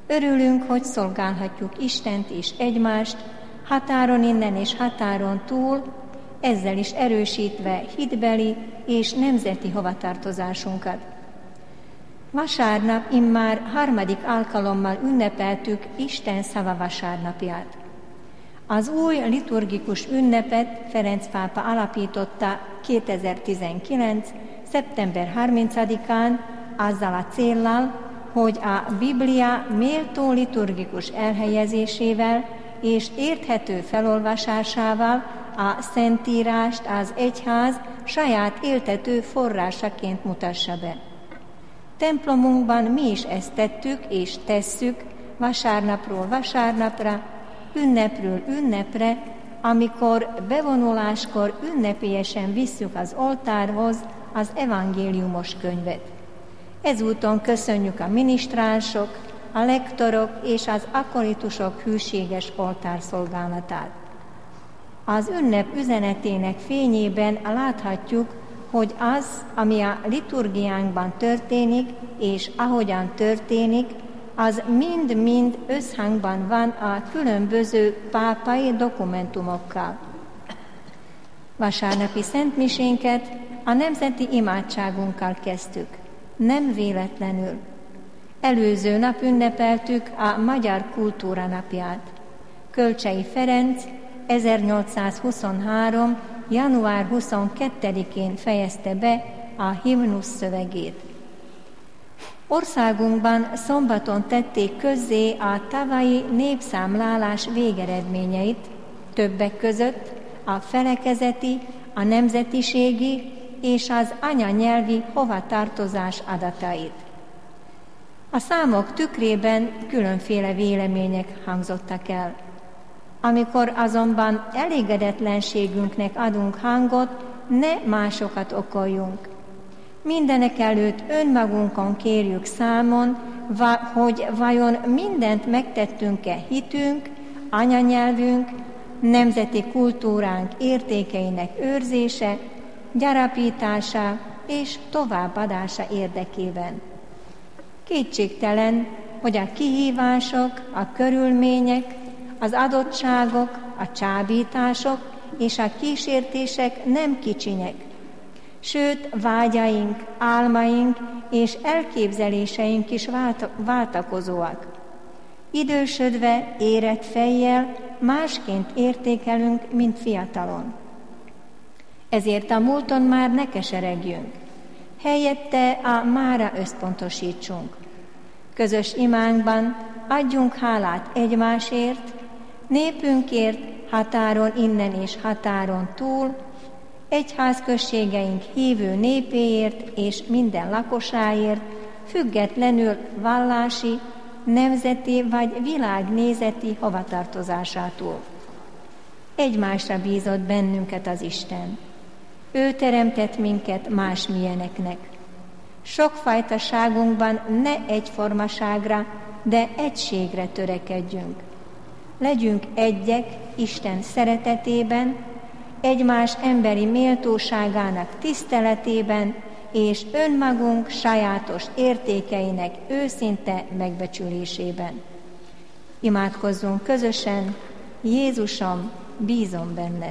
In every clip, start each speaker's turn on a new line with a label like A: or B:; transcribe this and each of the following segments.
A: Örülünk, hogy szolgálhatjuk Istent és egymást, határon innen és határon túl, ezzel is erősítve hitbeli és nemzeti hovatartozásunkat. Vasárnap immár 3. alkalommal ünnepeltük Isten szava vasárnapját. Az új liturgikus ünnepet Ferenc pápa alapította 2019. szeptember 30-án azzal a céllal, hogy a Biblia méltó liturgikus elhelyezésével és érthető felolvasásával a Szentírást az egyház saját éltető forrásaként mutassa be. Templomunkban mi is ezt tettük és tesszük vasárnapról vasárnapra, ünnepről ünnepre, amikor bevonuláskor ünnepélyesen visszük az oltárhoz az evangéliumos könyvet. Ezúton köszönjük a minisztránsok, a lektorok és az akolitusok hűséges oltárszolgálatát. Az ünnep üzenetének fényében láthatjuk, hogy az, ami a liturgiánkban történik, és ahogyan történik, az mind-mind összhangban van a különböző pápai dokumentumokkal. Vasárnapi szentmisénket a nemzeti imádságunkkal kezdtük. Nem véletlenül. Előző nap ünnepeltük a Magyar Kultúra Napját. Kölcsey Ferenc 1823. január 22-én fejezte be a himnusz szövegét. Országunkban szombaton tették közzé a tavalyi népszámlálás végeredményeit, többek között a felekezeti, a nemzetiségi és az anyanyelvi hovatartozás adatait. A számok tükrében különféle vélemények hangzottak el. Amikor azonban elégedetlenségünknek adunk hangot, ne másokat okoljunk. Mindenekelőtt önmagunkon kérjük számon, hogy vajon mindent megtettünk-e hitünk, anyanyelvünk, nemzeti kultúránk értékeinek őrzése, gyarapítása és továbbadása érdekében. Kétségtelen, hogy a kihívások, a körülmények, az adottságok, a csábítások és a kísértések nem kicsinyek, sőt, vágyaink, álmaink és elképzeléseink is váltakozóak. Idősödve, érett fejjel másként értékelünk, mint fiatalon. Ezért a múlton már ne keseregjünk, helyette a mára összpontosítsunk. Közös imánkban adjunk hálát egymásért, népünkért, határon innen és határon túl, egyházközségeink hívő népéért és minden lakosáért, függetlenül vallási, nemzeti vagy világnézeti hovatartozásától. Egymásra bízott bennünket az Isten. Ő teremtett minket másmilyeneknek. Sokfajtaságunkban ne egyformaságra, de egységre törekedjünk. Legyünk egyek Isten szeretetében, egymás emberi méltóságának tiszteletében és önmagunk sajátos értékeinek őszinte megbecsülésében. Imádkozzunk közösen, Jézusom, bízom benned.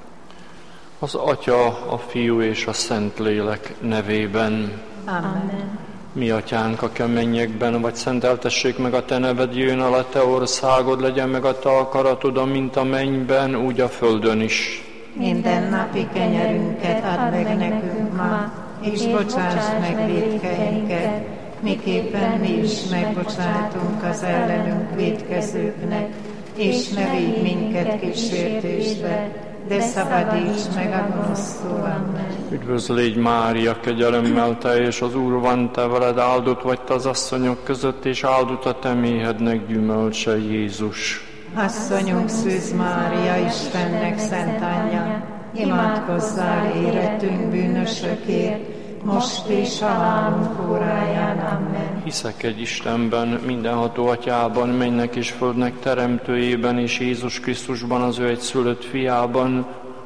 B: Az Atya, a Fiú és a Szentlélek nevében.
A: Amen.
B: Mi atyánk, aki a mennyekben vagy, szenteltessék meg a te neved, jöjjön el a te országod, legyen meg a te akaratod, amint a mennyben, úgy a földön is.
C: Minden napi kenyerünket add meg nekünk ma, és bocsáss meg vétkeinket, miképpen mi is megbocsátunk az ellenünk vétkezőknek, és ne védj minket kísértésbe, de szabadíts meg a gonosztól. Amen.
B: Üdvözlégy Mária, kegyelemmel teljes, az Úr van te veled, áldott vagy te az asszonyok között, és áldott a te méhednek gyümölcse, Jézus.
C: Asszonyunk Szűz Mária, Istennek szent anyja, imádkozzál érettünk bűnösökért, most és halálunk óráján. Amen.
B: Hiszek egy Istenben, mindenható Atyában, mennynek és földnek teremtőjében, és Jézus Krisztusban, az ő egyszülött fiában,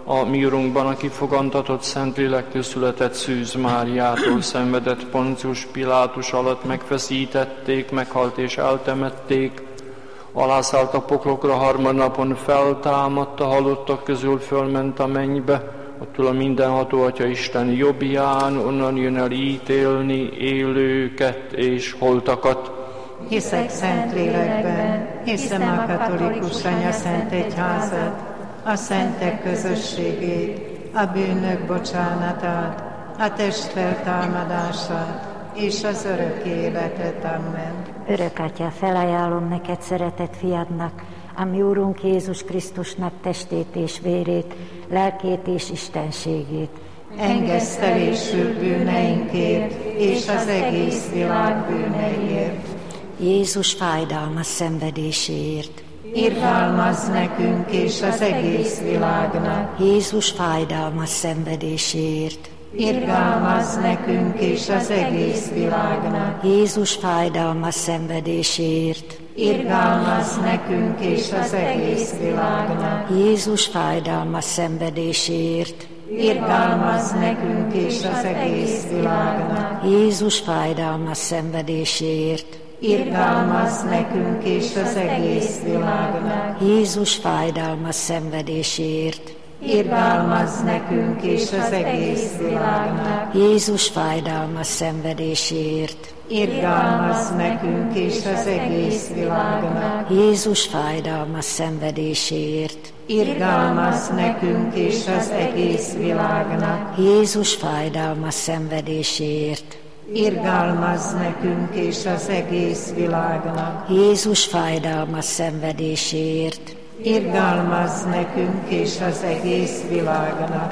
B: a mi Urunkban, aki fogantatott Szentlélektől született Szűz Máriától, szenvedett Poncius Pilátus alatt, megfeszítették, meghalt és eltemették, alászállt a poklokra, harmadnapon feltámadt, a halottak közül fölment a mennybe, attól a mindenható Atya Isten jobbján, onnan jön el ítélni élőket és holtakat.
C: Hiszek Szentlélekben, hiszem a katolikus anyaszent egyházat, a szentek közösségét, a bűnök bocsánatát, a test feltámadását és az örök életet. Amen.
D: Örök Atya, felajánlom neked szeretett fiadnak, a mi Úrunk Jézus Krisztusnak testét és vérét, lelkét és istenségét.
C: Engesztelésül bűneinkért és az egész világ bűneiért.
D: Jézus fájdalmas szenvedéséért.
C: Irgalmazz nekünk és az egész világnak.
D: Jézus fájdalmas szenvedéséért.
C: Irgalmazz nekünk és az egész világnak.
D: Jézus fájdalmas szenvedéséért.
C: Irgalmazz nekünk és az egész világnak.
D: Jézus fájdalmas szenvedéséért.
C: Irgalmazz nekünk és az egész világnak.
D: Jézus fájdalmas szenvedéséért.
C: Irgalmazz nekünk és az egész világnak.
D: Jézus fájdalmas szenvedéséért.
C: Irgalmazz nekünk és az egész világnak.
D: Jézus fájdalmas szenvedéséért.
C: Irgalmazz nekünk és az egész világnak.
D: Jézus fájdalmas szenvedéséért.
C: Irgalmazz nekünk és az egész világnak.
D: Jézus fájdalmas szenvedéséért.
C: Irgalmazz nekünk és az egész világnak.
D: Jézus fájdalmas szenvedéséért.
C: Irgalmazz nekünk és az egész világnak.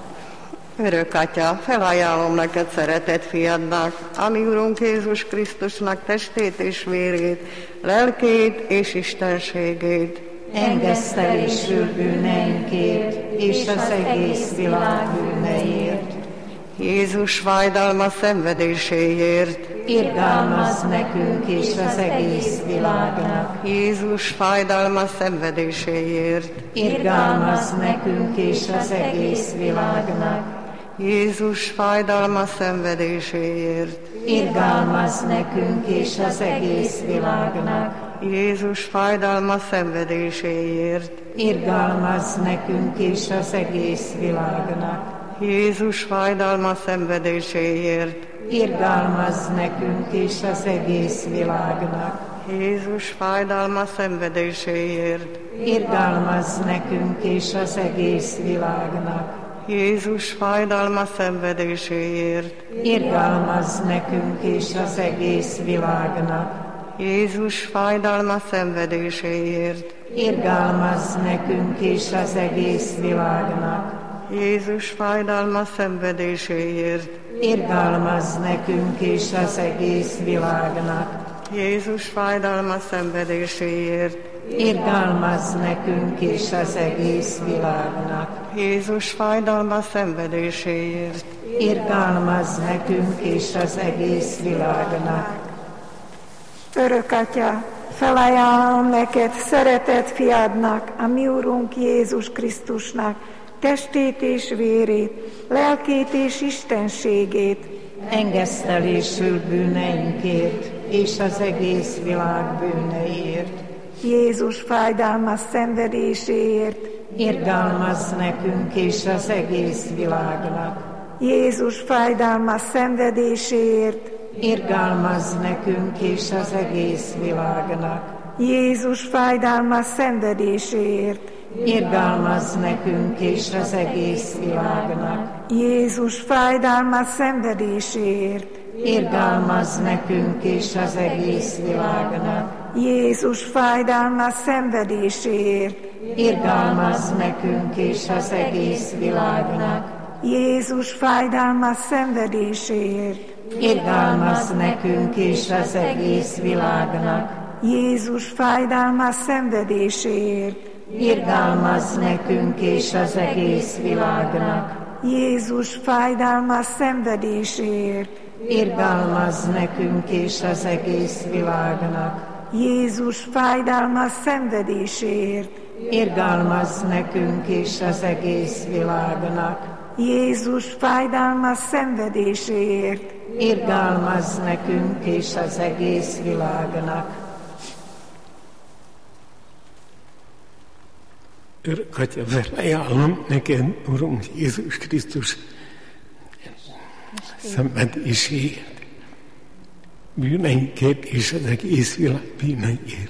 E: Örök Atya, felajánlom neked szeretett fiadnak, a mi Urunk Jézus Krisztusnak testét és vérét, lelkét és istenségét.
C: Engesztelésül bűneinkért és az egész világ bűneiért.
E: Jézus fájdalmas szenvedéséért.
C: Irgalmazz nekünk és az egész világnak.
E: Jézus fájdalmas szenvedéséért.
C: Irgalmazz nekünk és az egész világnak.
E: Jézus fájdalmas szenvedéséért.
C: Irgalmazz nekünk és az egész világnak.
E: Jézus fájdalmas szenvedéséért.
C: Irgalmazz nekünk és az egész világnak.
E: Jézus fájdalmas szenvedéséért.
C: Irgalmazz nekünk és az egész világnak.
E: Jézus fájdalmas szenvedéséért.
C: Irgalmazz nekünk és az egész világnak.
E: Jézus fájdalmas szenvedéséért.
C: Irgalmazz nekünk és az egész világnak.
E: Jézus fájdalmas szenvedéséért.
C: Irgalmazz nekünk és az egész világnak.
E: Jézus fájdalmas szenvedéséért.
C: Irgalmazz nekünk és az egész világnak.
E: Jézus fájdalmas szenvedéséért.
C: Irgalmazz nekünk és az egész világnak.
E: Jézus fájdalmas szenvedéséért.
C: Irgalmazz nekünk és az egész világnak.
F: Örök Atya, felajánlom neked szeretett fiadnak, a mi Urunk Jézus Krisztusnak, testét és vérét, lelkét és istenségét.
C: Engesztelésül bűneinkért és az egész világ bűneiért.
F: Jézus fájdalmas szenvedéséért.
C: Irgalmazz nekünk és az egész világnak.
F: Jézus fájdalmas szenvedéséért.
C: Irgalmazz nekünk és az egész világnak.
F: Jézus fájdalmas szenvedéséért.
C: Irgalmazz nekünk és az egész világnak.
F: Jézus fájdalmas szenvedéséért.
C: Irgalmazz nekünk és az egész világnak.
F: Jézus fájdalmas szenvedéséért.
C: Irgalmazz nekünk és az egész világnak.
F: Jézus fájdalmas szenvedéséért.
C: Irgalmazz nekünk és az egész világnak.
F: Jézus fájdalmas szenvedéséért.
C: Irgalmazz nekünk és az egész világnak.
F: Jézus fájdalmas szenvedéséért.
C: Irgalmazz nekünk és az egész világnak.
F: Jézus fájdalmas szenvedéséért,
C: irgalmazz nekünk és az egész világnak.
F: Jézus fájdalmas szenvedéséért,
C: Irgalmazz nekünk és az egész világnak.
G: Örök Atya, felajánlom neked, Urunk Jézus Krisztus, szenvedéséért, bűneinkért és az egész világ bűneiért.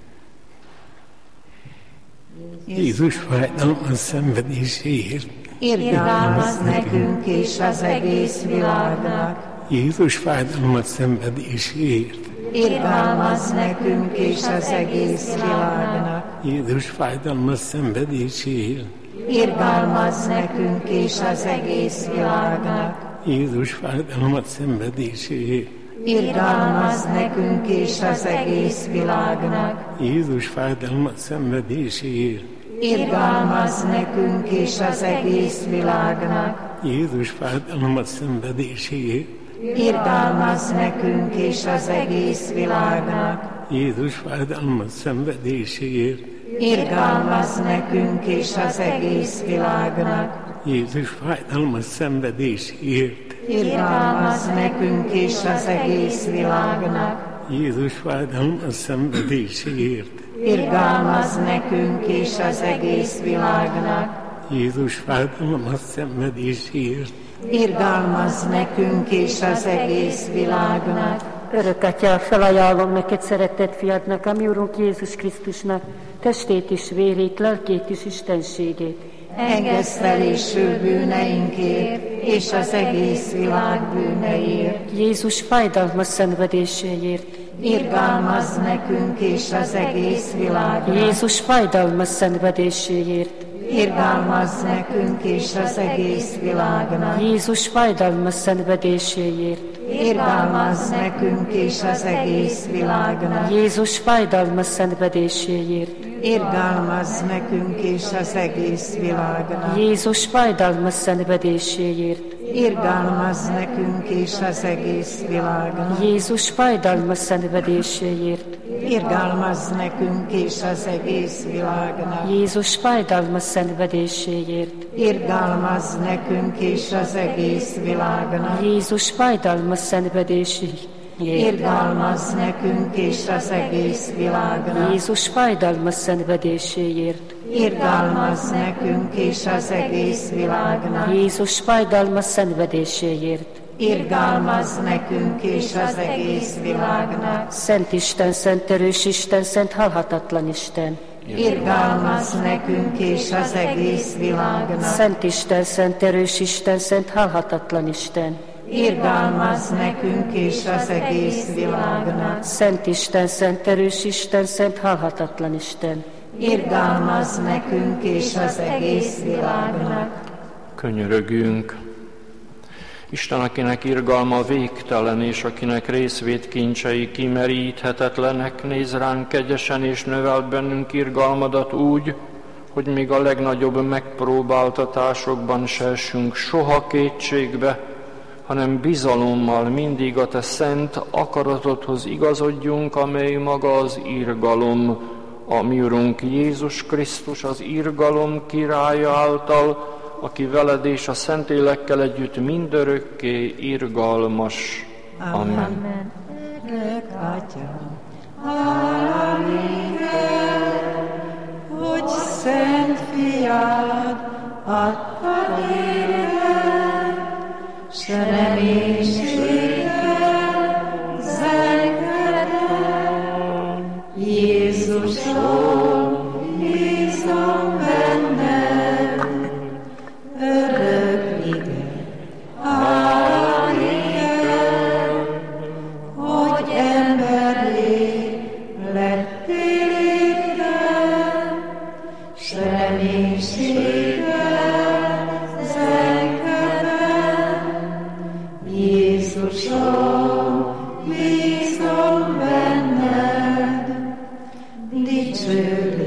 G: Jézus fájdalmas szenvedéséért,
C: irgalmazz nekünk és az egész világnak.
G: Jézus fájdalmas szenvedéséért,
C: Irgalmazz nekünk és az egész világnak.
G: Jézus fájdalmas szenvedéséért,
C: Irgalmazz nekünk és az egész világnak.
G: Jézus fájdalmas szenvedéséért,
C: Irgalmazz nekünk és az egész világnak.
G: Jézus fájdalmas szenvedéséért,
C: Irgalmazz nekünk és az egész világnak.
G: Jézus fájdalmas szenvedéséért,
C: Irgalmazz nekünk és az egész világnak.
G: Jézus fájdalmas szenvedéséért,
C: Irgalmazz nekünk és az egész világnak.
G: Jézus fájdalmas szenvedéséért,
C: Irgalmazz nekünk és az egész világnak.
G: Jézus fájdalmas szenvedéséért,
C: Irgalmazz nekünk és az egész világnak.
G: Jézus fájdalmas szenvedéséért,
C: Irgalmazz nekünk és az egész világnak.
H: Örök Atya, felajánlom neked szeretett fiadnak, a mi Urunk Jézus Krisztusnak, testét és vérét, lelkét és istenségét.
C: Engedd fel és bűneinkért, és az egész világ bűneiért.
H: Jézus fájdalmas szenvedéséért.
C: Irgalmazz nekünk és az egész világnak.
H: Jézus fájdalmas szenvedéséért.
C: Irgalmazz nekünk és az egész világnak.
H: Jézus fájdalmas szenvedéséért.
C: Irgalmazz nekünk és az egész világnak.
H: Jézus fájdalmas szenvedéséért.
C: Irgalmazz nekünk és az egész világnak.
H: Jézus fájdalmas szenvedéséért.
C: Irgalmazz nekünk és az egész világnak.
H: Jézus fájdalmas szenvedéséért.
C: Irgalmazz nekünk és az egész világnak.
H: Jézus fájdalmas szenvedéséért.
C: Irgalmazz nekünk és az egész világnak.
H: Jézus fájdalmas szenvedéséért.
C: Irgalmazz nekünk és az egész világnak.
H: Jézus fájdalmas szenvedéséért.
C: Irgalmazz nekünk és az egész világnak.
H: Jézus fájdalmas szenvedéséért.
C: Irgalmazz nekünk és az egész világnak.
H: Szent Isten, szent erős Isten, szent halhatatlan Isten.
C: Irgalmazz nekünk és az egész világnak.
H: Szent Isten, szent erős Isten, szent halhatatlan Isten.
C: Irgalmazz nekünk és az egész világnak.
H: Szent Isten, szent erős Isten, szent halhatatlan Isten.
C: Irgalmazz nekünk és az egész világnak.
B: Könyörögünk! Isten, akinek irgalma végtelen, és akinek részvét kincsei kimeríthetetlenek, néz ránk kegyesen, és növel bennünk irgalmadat úgy, hogy még a legnagyobb megpróbáltatásokban se essünk soha kétségbe, hanem bizalommal mindig a te szent akaratodhoz igazodjunk, amely maga az irgalom, a mi Urunk Jézus Krisztus, az irgalom királya által, aki veled és a Szentlélekkel együtt mindörökké irgalmas. Amen.
C: Örök Atya, hála néked, hogy szent fiad adtad élet, s reménységgel zengeted. Jézusom, bízom benned, örök ige, hála néked, hogy emberré lettél itten, s reménységgel zengeted. Jézusom, bízom benned, dicsőd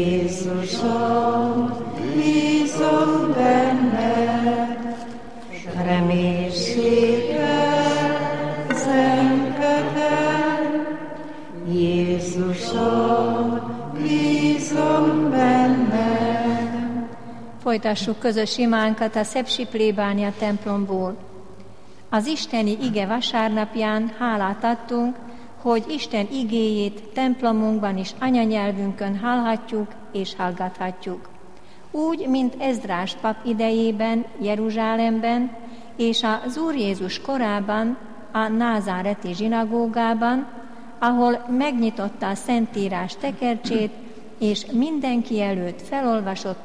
C: Jézusom, bízom benned, reménységgel zenkedem. Jézusom, bízom benned.
A: Folytassuk közös imánkat a Szepsi plébánia templomból. Az isteni ige vasárnapján hálát adtunk, hogy Isten igéjét templomunkban és anyanyelvünkön hallhatjuk és hallgathatjuk. Úgy, mint Ezdrás pap idejében, Jeruzsálemben és az Úr Jézus korában, a názáreti zsinagógában, ahol megnyitotta a Szentírás tekercsét, és mindenki előtt felolvasott